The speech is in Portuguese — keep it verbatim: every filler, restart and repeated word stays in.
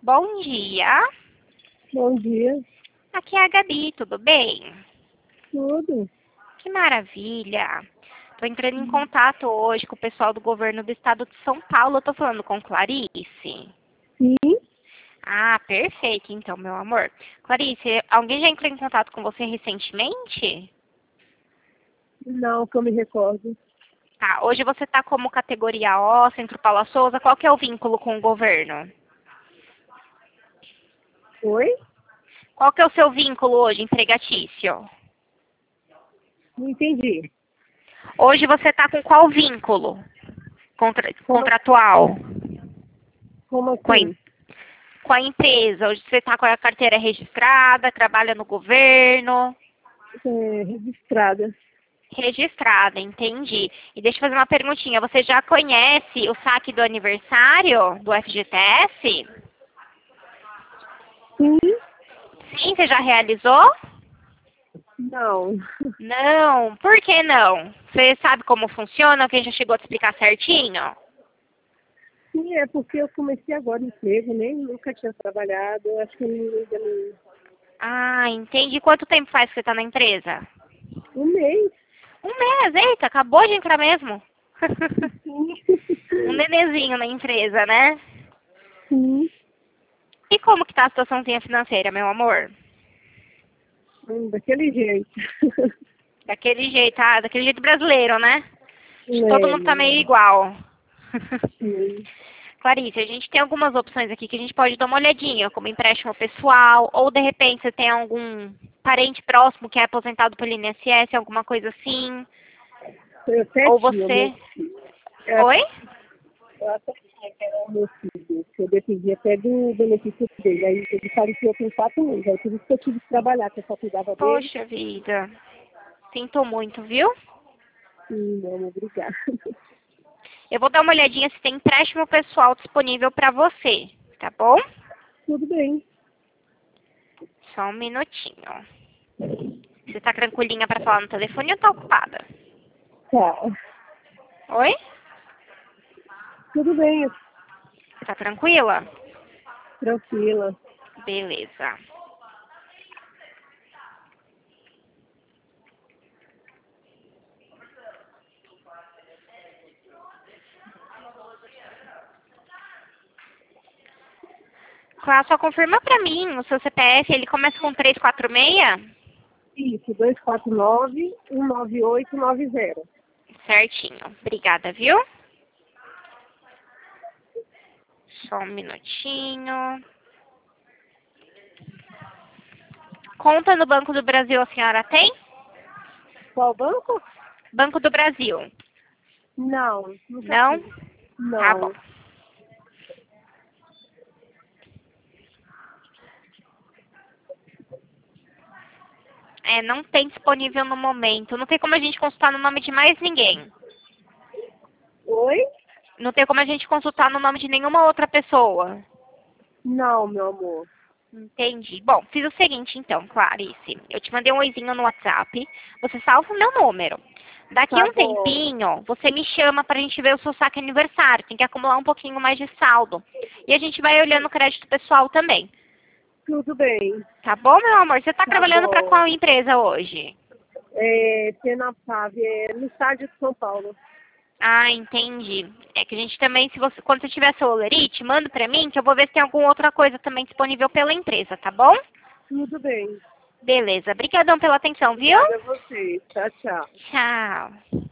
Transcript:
Bom dia. Bom dia. Aqui é a Gabi, tudo bem? Tudo. Que maravilha. Estou entrando em contato hoje com o pessoal do governo do estado de São Paulo. Eu tô falando com Clarice. Sim? Ah, perfeito, então, meu amor. Clarice, alguém já entrou em contato com você recentemente? Não, que eu me recordo. Tá, hoje você está como categoria O, Centro Paula Souza. Qual que é o vínculo com o governo? Oi? Qual que é o seu vínculo hoje, empregatício? Não entendi. Hoje você está com qual vínculo Contra- Como, contratual? como Com a, assim? em- com a empresa. Hoje você está com a carteira registrada, trabalha no governo. É, registrada. Registrada, entendi. E deixa eu fazer uma perguntinha. Você já conhece o saque do aniversário do F G T S? Sim? Sim, você já realizou? Não. Não, por que não? Você sabe como funciona? Quem já chegou a te explicar certinho? Sim, é porque eu comecei agora o emprego, nem nunca tinha trabalhado. Eu acho que eu não- ainda não. Ah, entendi. Quanto tempo faz que você está na empresa? Um mês. Um mês, eita, acabou de entrar mesmo. Sim. Um nenezinho na empresa, né? Sim. E como que tá a situaçãozinha financeira, meu amor? Hum, daquele jeito. Daquele jeito, ah, daquele jeito brasileiro, né? Acho que todo É, mundo tá meio menina. igual. Sim. Clarice, a gente tem algumas opções aqui que a gente pode dar uma olhadinha, como empréstimo pessoal, ou de repente você tem algum parente próximo que é aposentado pelo I N S S, alguma coisa assim. Eu até Ou tinha, meu você... filho. Eu até Oi? eu até tinha que era o meu filho, que eu dependia até do benefício dele. Aí ele faleceu com quatro meses. Aí por isso que eu tive que trabalhar, que eu só cuidava dele. Poxa vida. Sinto muito, viu? Sim, não, obrigada. Eu vou dar uma olhadinha se tem empréstimo pessoal disponível para você, tá bom? Tudo bem. Só um minutinho. Você tá tranquilinha para falar no telefone ou tá ocupada? Tá. Oi? Tudo bem, Tá tranquila? tranquila. Beleza. Cláudia, só confirma pra mim, o seu C P F, ele começa com três quatro seis? Isso, dois quatro nove, um nove oito nove zero. Certinho. Obrigada, viu? Só um minutinho. Conta no Banco do Brasil a senhora tem? Qual banco? Banco do Brasil. Não, nunca Não? fiz. Tá bom. Não. É, não tem disponível no momento. Não tem como a gente consultar no nome de mais ninguém. Oi? Não tem como a gente consultar no nome de nenhuma outra pessoa. Não, meu amor. Entendi. Bom, fiz o seguinte então, Clarice. Eu te mandei um oizinho no WhatsApp. Você salva o meu número. Daqui a Tá um bom. tempinho, você me chama pra gente ver o seu saque aniversário. Tem que acumular um pouquinho mais de saldo. E a gente vai olhando o crédito pessoal também. Tudo bem. Tá bom, meu amor? Você tá Tá trabalhando pra bom. qual empresa hoje? É, Penapave, é no estádio de São Paulo. Ah, entendi. É que a gente também, se você, quando você tiver seu olerite, manda pra mim que eu vou ver se tem alguma outra coisa também disponível pela empresa, tá bom? Tudo bem. Beleza. Obrigadão pela atenção, viu? Obrigada a você. Tchau, tchau. Tchau.